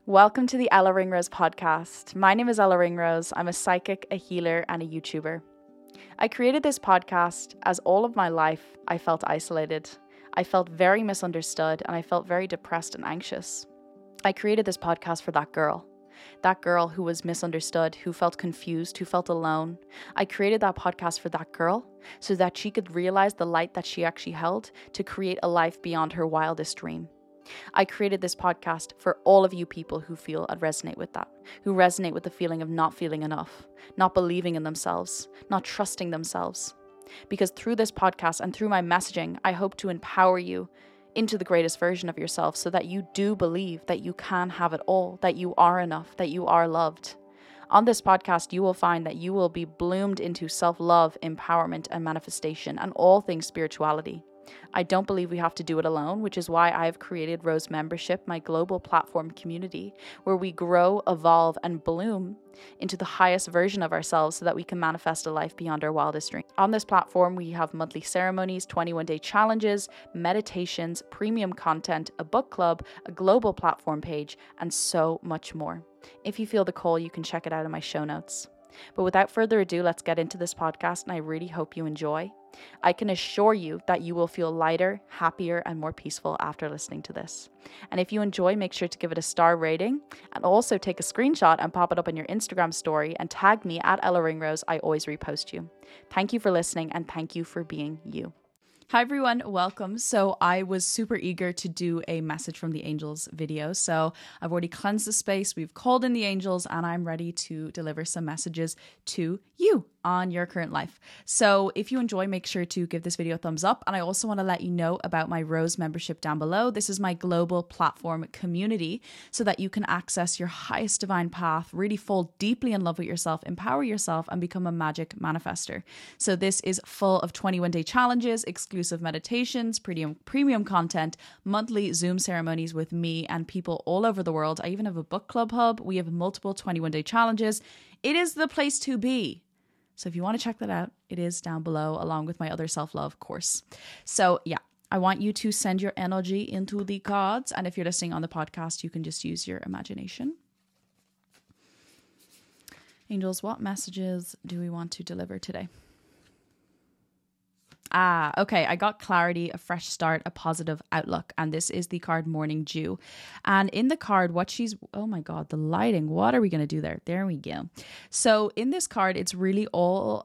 Welcome to the Ella Ringrose podcast. My name is Ella Ringrose. I'm a psychic, a healer, and a YouTuber. I created this podcast as all of my life I felt isolated. I felt very misunderstood and I felt very depressed and anxious. I created this podcast for that girl who was misunderstood, who felt confused, who felt alone. I created that podcast for that girl so that she could realize the light that she actually held to create a life beyond her wildest dream. I created this podcast for all of you people who feel and resonate with that, who resonate with the feeling of not feeling enough, not believing in themselves, not trusting themselves. Because through this podcast and through my messaging, I hope to empower you into the greatest version of yourself so that you do believe that you can have it all, that you are enough, that you are loved. On this podcast, you will find that you will be bloomed into self-love, empowerment, and manifestation, and all things spirituality. I don't believe we have to do it alone, which is why I've created Rose Membership, my global platform community, where we grow, evolve, and bloom into the highest version of ourselves so that we can manifest a life beyond our wildest dreams. On this platform, we have monthly ceremonies, 21-day challenges, meditations, premium content, a book club, a global platform page, and so much more. If you feel the call, you can check it out in my show notes. But without further ado, let's get into this podcast, and I really hope you enjoy. I can assure you that you will feel lighter, happier, and more peaceful after listening to this. And if you enjoy, make sure to give it a star rating and also take a screenshot and pop it up on your Instagram story and tag me at Ella Ringrose. I always repost you. Thank you for listening and thank you for being you. Hi everyone, welcome. So I was super eager to do a message from the angels video. So I've already cleansed the space, we've called in the angels, and I'm ready to deliver some messages to you on your current life. So if you enjoy, make sure to give this video a thumbs up. And I also want to let you know about my Rose membership down below. This is my global platform community so that you can access your highest divine path, really fall deeply in love with yourself, empower yourself, and become a magic manifester. So this is full of 21-day challenges, exclusive meditations, premium content, monthly Zoom ceremonies with me and people all over the world. I even have a book club hub. We have multiple 21-day challenges. It is the place to be. So if you want to check that out, it is down below along with my other self-love course. So yeah, I want you to send your energy into the cards. And if you're listening on the podcast, you can just use your imagination. Angels, what messages do we want to deliver today? Okay. I got clarity, a fresh start, a positive outlook. And this is the card Morning Dew. And in the card, oh my God, the lighting. What are we going to do there? There we go. So in this card, it's really all,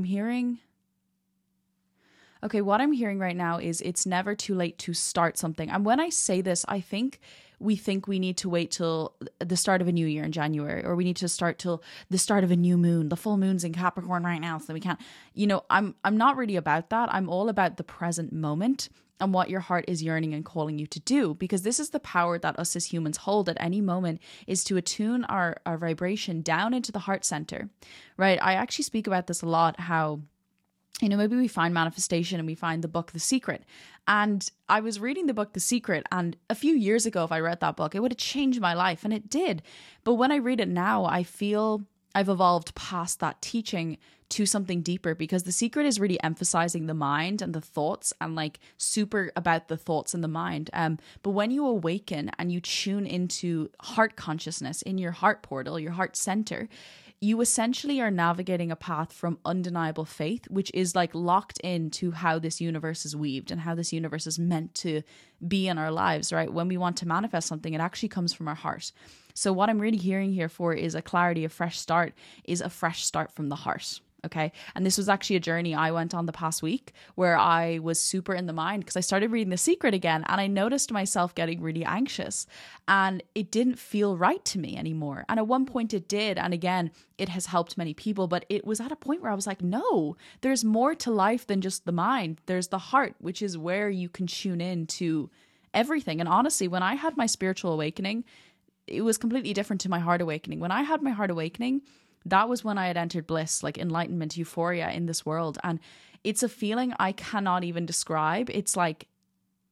what I'm hearing right now is it's never too late to start something. And when I say this, I think we need to wait till the start of a new year in January, or we need to start till the start of a new moon. The full moon's in Capricorn right now, so we can't, I'm not really about that. I'm all about the present moment and what your heart is yearning and calling you to do, because this is the power that us as humans hold at any moment, is to attune our vibration down into the heart center, right? I actually speak about this a lot, how maybe we find manifestation and we find the book, The Secret. And I was reading the book, The Secret, and a few years ago, if I read that book, it would have changed my life, and it did. But when I read it now, I feel I've evolved past that teaching to something deeper, because The Secret is really emphasizing the mind and the thoughts, and like super about the thoughts and the mind. But when you awaken and you tune into heart consciousness in your heart portal, your heart center, you essentially are navigating a path from undeniable faith, which is like locked into how this universe is weaved and how this universe is meant to be in our lives, right? When we want to manifest something, it actually comes from our heart. So what I'm really hearing here for is a clarity, a fresh start, is a fresh start from the heart. Okay. And this was actually a journey I went on the past week where I was super in the mind because I started reading The Secret again, and I noticed myself getting really anxious, and it didn't feel right to me anymore. And at one point it did. And again, it has helped many people, but it was at a point where I was like, no, there's more to life than just the mind. There's the heart, which is where you can tune in to everything. And honestly, when I had my spiritual awakening, it was completely different to my heart awakening. When I had my heart awakening, that was when I had entered bliss, like enlightenment, euphoria in this world. And it's a feeling I cannot even describe. It's like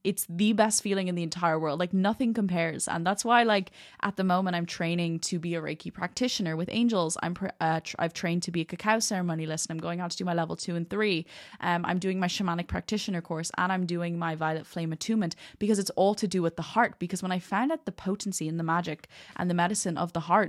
it's the best feeling in the entire world. Like nothing compares. And that's why, like, at the moment I'm training to be a Reiki practitioner with angels. I've trained to be a cacao ceremonialist, and I'm going out to do my level 2 and 3. I'm doing my shamanic practitioner course, and I'm doing my violet flame attunement, because it's all to do with the heart. Because when I found out the potency and the magic and the medicine of the heart,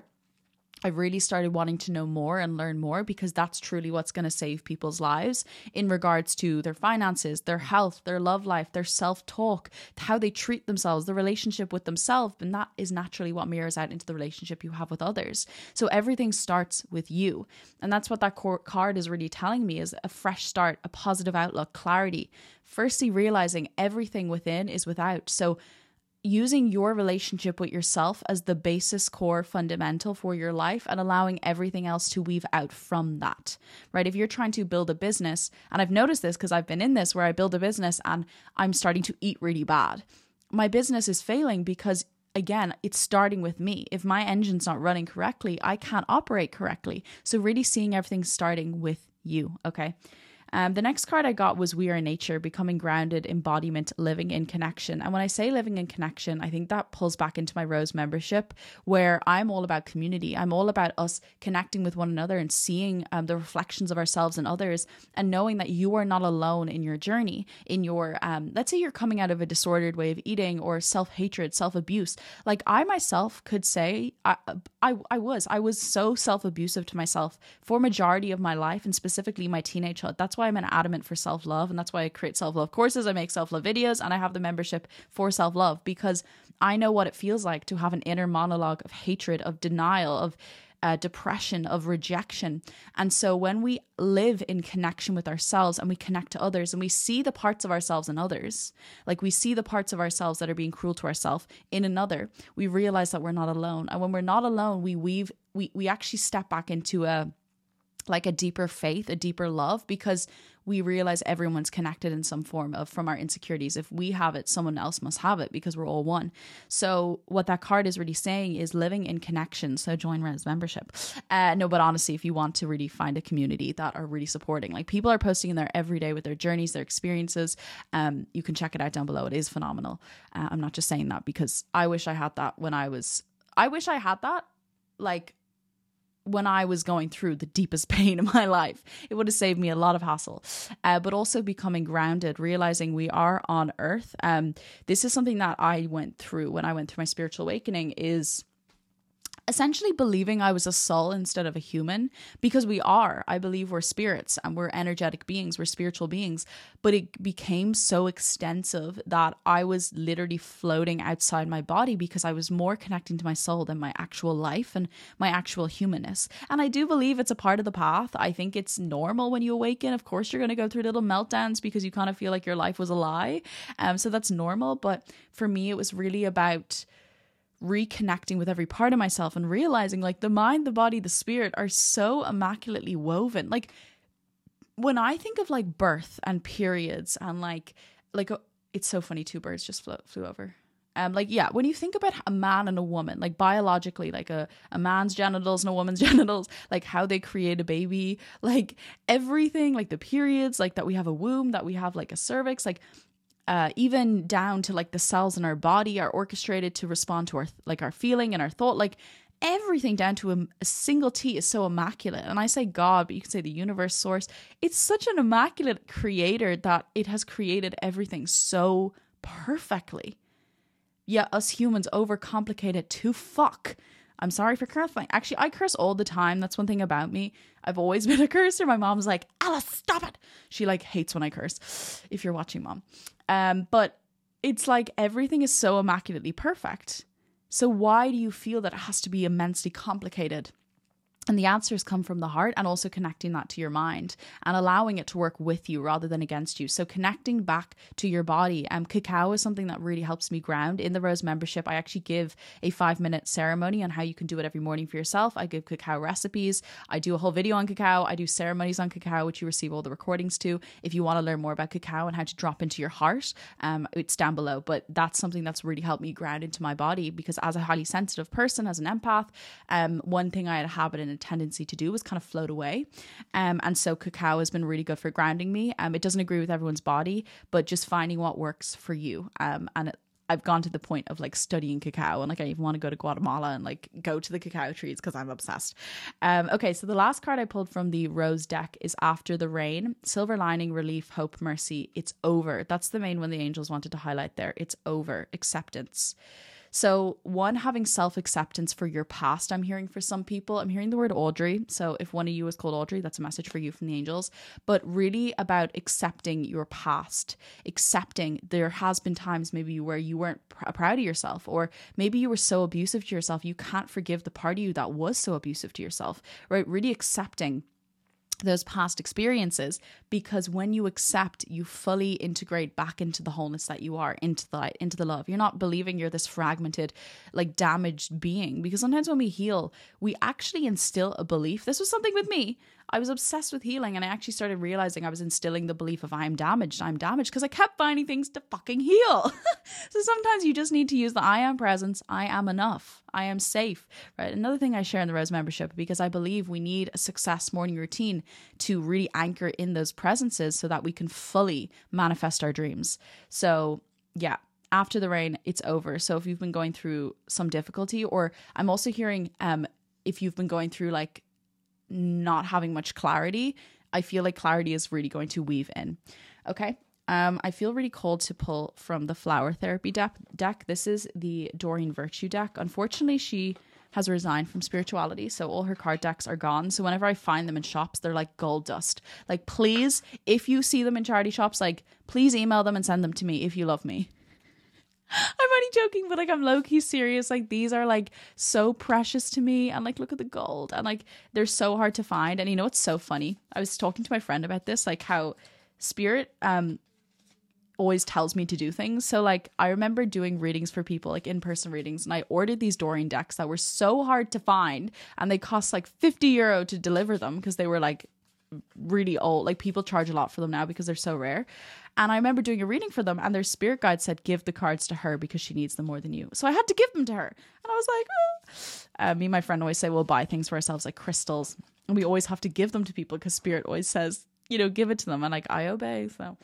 I really started wanting to know more and learn more, because that's truly what's going to save people's lives in regards to their finances, their health, their love life, their self-talk, how they treat themselves, the relationship with themselves. And that is naturally what mirrors out into the relationship you have with others. So everything starts with you. And that's what that card is really telling me, is a fresh start, a positive outlook, clarity. Firstly, realizing everything within is without. So using your relationship with yourself as the basis, core, fundamental for your life, and allowing everything else to weave out from that, right? If you're trying to build a business, and I've noticed this because I've been in this where I build a business and I'm starting to eat really bad. My business is failing because, again, it's starting with me. If my engine's not running correctly, I can't operate correctly. So really seeing everything starting with you, okay? The next card I got was We Are Nature, becoming grounded, embodiment, living in connection. And when I say living in connection, I think that pulls back into my Rose membership, where I'm all about community. I'm all about us connecting with one another and seeing the reflections of ourselves and others, and knowing that you are not alone in your journey, in your, let's say you're coming out of a disordered way of eating or self-hatred, self-abuse. Like I myself could say, I was so self-abusive to myself for majority of my life, and specifically my teenagehood. That's why I'm an adamant for self-love, and that's why I create self-love courses, I make self-love videos, and I have the membership for self-love, because I know what it feels like to have an inner monologue of hatred, of denial, of depression, of rejection. And so when we live in connection with ourselves and we connect to others, and we see the parts of ourselves in others, like we see the parts of ourselves that are being cruel to ourselves in another, we realize that we're not alone. And when we're not alone, we actually step back into a deeper faith, a deeper love, because we realize everyone's connected in some form from our insecurities. If we have it, someone else must have it, because we're all one. So what that card is really saying is living in connection. So join Rose membership. No, but honestly, if you want to really find a community that are really supporting, like people are posting in there every day with their journeys, their experiences. You can check it out down below. It is phenomenal. I'm not just saying that because I wish I had that when I was going through the deepest pain in my life. It would have saved me a lot of hassle. But also becoming grounded, realizing we are on earth. This is something that I went through when I went through my spiritual awakening, is essentially believing I was a soul instead of a human, because we are. I believe we're spirits and we're energetic beings, we're spiritual beings, but it became so extensive that I was literally floating outside my body, because I was more connecting to my soul than my actual life and my actual humanness. And I do believe it's a part of the path. I think it's normal when you awaken. Of course, you're going to go through little meltdowns because you kind of feel like your life was a lie. So that's normal. But for me, it was really about reconnecting with every part of myself and realizing like the mind, the body, the spirit are so immaculately woven. Like when I think of like birth and periods and like it's so funny, two birds just flew over. When you think about a man and a woman, like biologically, like a man's genitals and a woman's genitals, like how they create a baby, like everything, like the periods, like that we have a womb, that we have like a cervix, like even down to like the cells in our body are orchestrated to respond to our feeling and our thought, like everything down to a single T is so immaculate. And I say God, but you can say the universe, source. It's such an immaculate creator that it has created everything so perfectly. Yet us humans overcomplicate it to fuck. I'm sorry for cursing. Actually, I curse all the time. That's one thing about me. I've always been a cursor. My mom's like, Alice, stop it. She like hates when I curse, if you're watching, Mom. But it's like everything is so immaculately perfect. So why do you feel that it has to be immensely complicated? And the answers come from the heart, and also connecting that to your mind and allowing it to work with you rather than against you. So connecting back to your body. Cacao is something that really helps me ground. In the Rose membership, I actually give a 5-minute ceremony on how you can do it every morning for yourself. I give cacao recipes. I do a whole video on cacao. I do ceremonies on cacao, which you receive all the recordings to. If you want to learn more about cacao and how to drop into your heart, it's down below. But that's something that's really helped me ground into my body, because as a highly sensitive person, as an empath, one thing I had a habit in a tendency to do was kind of float away. And so cacao has been really good for grounding me. It doesn't agree with everyone's body, but just finding what works for you. I've gone to the point of like studying cacao, and like I even want to go to Guatemala and like go to the cacao trees because I'm obsessed. Okay, so the last card I pulled from the Rose deck is After the Rain. Silver lining, relief, hope, mercy. It's over. That's the main one the angels wanted to highlight there. It's over. Acceptance. So one, having self-acceptance for your past. I'm hearing for some people, I'm hearing the word Audrey. So if one of you is called Audrey, that's a message for you from the angels. But really about accepting your past, accepting there has been times maybe where you weren't proud of yourself, or maybe you were so abusive to yourself, you can't forgive the part of you that was so abusive to yourself, right? Really accepting those past experiences, because when you accept, you fully integrate back into the wholeness that you are, into the light, into the love. You're not believing you're this fragmented, like damaged being, because sometimes when we heal, we actually instill a belief. This was something with me. I was obsessed with healing, and I actually started realizing I was instilling the belief of I'm damaged, because I kept finding things to fucking heal. So sometimes you just need to use the I am presence. I am enough. I am safe, right? Another thing I share in the Rose membership, because I believe we need a success morning routine to really anchor in those presences so that we can fully manifest our dreams. So yeah, after the rain, it's over. So if you've been going through some difficulty, or I'm also hearing if you've been going through like not having much clarity, I feel like clarity is really going to weave in. Okay. I feel really called to pull from the Flower Therapy deck. This is the Doreen Virtue deck. Unfortunately, she has resigned from spirituality, so all her card decks are gone. So whenever I find them in shops, they're like gold dust. Like, please, if you see them in charity shops, like, please email them and send them to me if you love me. I'm only joking, but like I'm low-key serious. Like, these are like so precious to me, and like look at the gold, and like they're so hard to find. And you know, it's so funny, I was talking to my friend about this, like how spirit always tells me to do things. So like I remember doing readings for people, like in-person readings, and I ordered these Doreen decks that were so hard to find, and they cost like €50 to deliver them because they were like really old. Like, people charge a lot for them now because they're so rare. And I remember doing a reading for them, and their spirit guide said, give the cards to her because she needs them more than you. So I had to give them to her. And I was like, oh. Me and my friend always say we'll buy things for ourselves like crystals, and we always have to give them to people because spirit always says, you know, give it to them. And like, I obey. So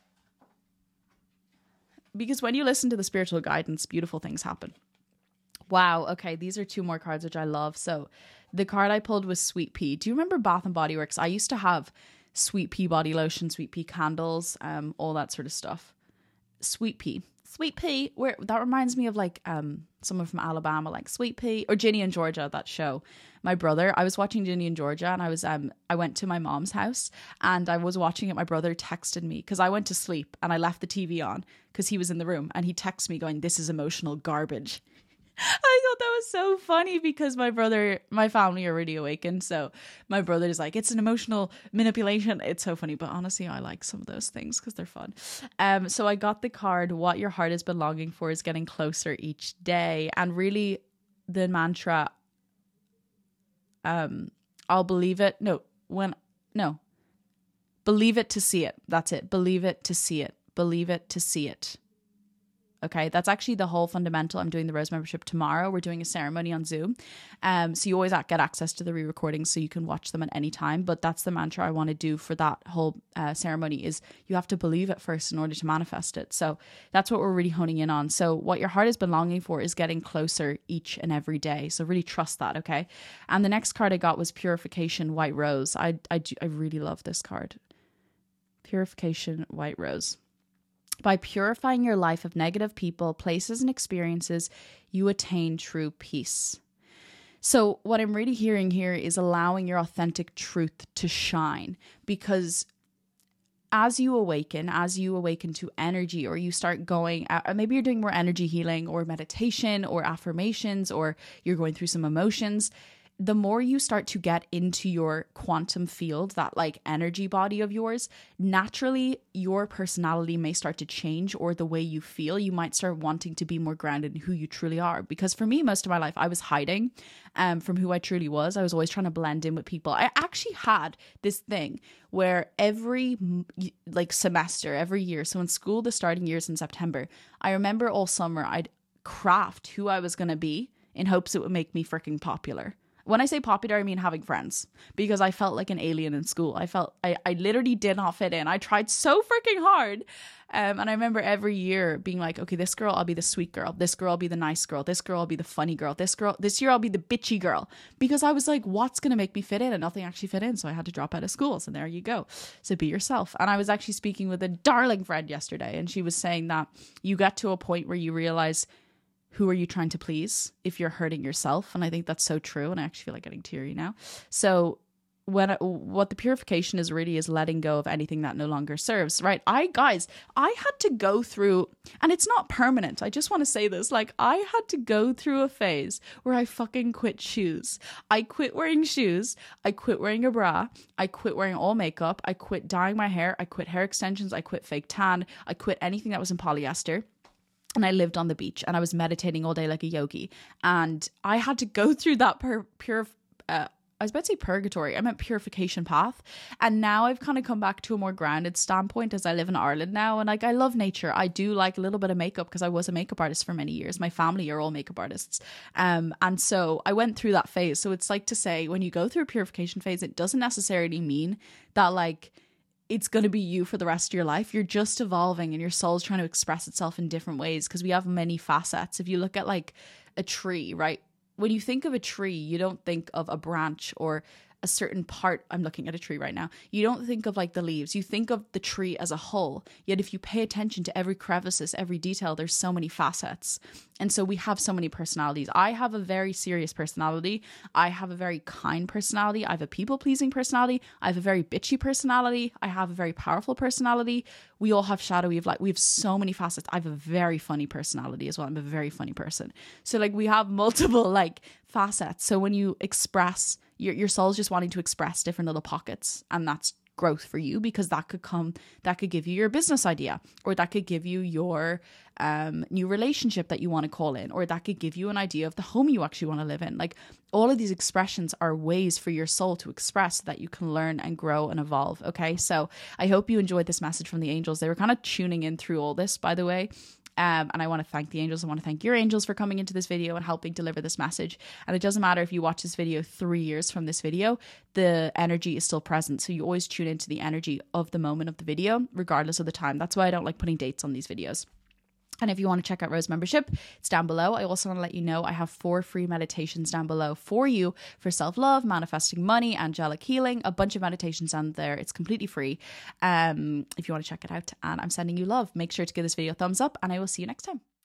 because when you listen to the spiritual guidance, beautiful things happen. Wow. Okay. These are two more cards, which I love. So the card I pulled was Sweet Pea. Do you remember Bath and Body Works? I used to have Sweet Pea body lotion, Sweet Pea candles, all that sort of stuff. Sweet Pea. Sweet Pea. Where that reminds me of like someone from Alabama, like Sweet Pea, or Ginny and Georgia, that show. My brother, I was watching Ginny and Georgia, and I went to my mom's house and I was watching it. My brother texted me because I went to sleep and I left the TV on because he was in the room, and he texted me going, this is emotional garbage. I thought that was so funny because my family are really awakened. So my brother is like, it's an emotional manipulation. It's so funny. But honestly, I like some of those things because they're fun. So I got the card, what your heart has been longing for is getting closer each day. And really the mantra, I'll believe it. Believe it to see it. That's it. Believe it to see it. Believe it to see it. Okay, that's actually the whole fundamental. I'm doing the Rose membership tomorrow. We're doing a ceremony on Zoom. So you always get access to the re-recordings so you can watch them at any time. But that's the mantra I want to do for that whole ceremony is you have to believe it first in order to manifest it. So that's what we're really honing in on. So what your heart has been longing for is getting closer each and every day. So really trust that, okay? And the next card I got was Purification White Rose. I really love this card. Purification White Rose. By purifying your life of negative people, places, and experiences, you attain true peace. So what I'm really hearing here is allowing your authentic truth to shine, because as you awaken to energy, or you start going, maybe you're doing more energy healing or meditation or affirmations, or you're going through some emotions, the more you start to get into your quantum field, that like energy body of yours, naturally your personality may start to change, or the way you feel, you might start wanting to be more grounded in who you truly are. Because for me, most of my life, I was hiding from who I truly was. I was always trying to blend in with people. I actually had this thing where every like semester, every year, so in school, the starting years in September, I remember all summer I'd craft who I was going to be in hopes it would make me freaking popular. When I say popular, I mean having friends, because I felt like an alien in school. I literally did not fit in. I tried so freaking hard. And I remember every year being like, okay, this girl, I'll be the sweet girl. This girl, I'll be the nice girl. This girl, I'll be the funny girl. This year, I'll be the bitchy girl. Because I was like, what's going to make me fit in? And nothing actually fit in. So I had to drop out of school. So there you go. So be yourself. And I was actually speaking with a darling friend yesterday, and she was saying that you get to a point where you realize, who are you trying to please if you're hurting yourself? And I think that's so true. And I actually feel like getting teary now. So what the purification is really is letting go of anything that no longer serves, right? I had to go through, and it's not permanent. I just want to say this. Like, I had to go through a phase where I fucking quit shoes. I quit wearing shoes. I quit wearing a bra. I quit wearing all makeup. I quit dyeing my hair. I quit hair extensions. I quit fake tan. I quit anything that was in polyester. And I lived on the beach and I was meditating all day like a yogi. And I had to go through that I was about to say purgatory. I meant purification path. And now I've kind of come back to a more grounded standpoint as I live in Ireland now. And like, I love nature. I do like a little bit of makeup because I was a makeup artist for many years. My family are all makeup artists. And so I went through that phase. So it's like to say, when you go through a purification phase, it doesn't necessarily mean that like it's going to be you for the rest of your life. You're just evolving and your soul's trying to express itself in different ways because we have many facets. If you look at like a tree, right? When you think of a tree, you don't think of a branch or a certain part. I'm looking at a tree right now. You don't think of like the leaves. You think of the tree as a whole. Yet if you pay attention to every crevices, every detail, there's so many facets. And so we have so many personalities. I have a very serious personality. I have a very kind personality. I have a people-pleasing personality. I have a very bitchy personality. I have a very powerful personality. We all have shadowy of light. We have so many facets. I have a very funny personality as well. I'm a very funny person. So like we have multiple like facets. So when you express, your soul's just wanting to express different little pockets, and that's growth for you, because that could give you your business idea, or that could give you your new relationship that you want to call in, or that could give you an idea of the home you actually want to live in. Like, all of these expressions are ways for your soul to express so that you can learn and grow and evolve. Okay, so I hope you enjoyed this message from the angels. They were kind of tuning in through all this, by the way. And I want to thank the angels. I want to thank your angels for coming into this video and helping deliver this message. And it doesn't matter if you watch this video 3 years from this video, the energy is still present. So you always tune into the energy of the moment of the video, regardless of the time. That's why I don't like putting dates on these videos. And if you want to check out Rose membership, it's down below. I also want to let you know I have 4 free meditations down below for you for self-love, manifesting money, angelic healing, a bunch of meditations down there. It's completely free if you want to check it out. And I'm sending you love. Make sure to give this video a thumbs up, and I will see you next time.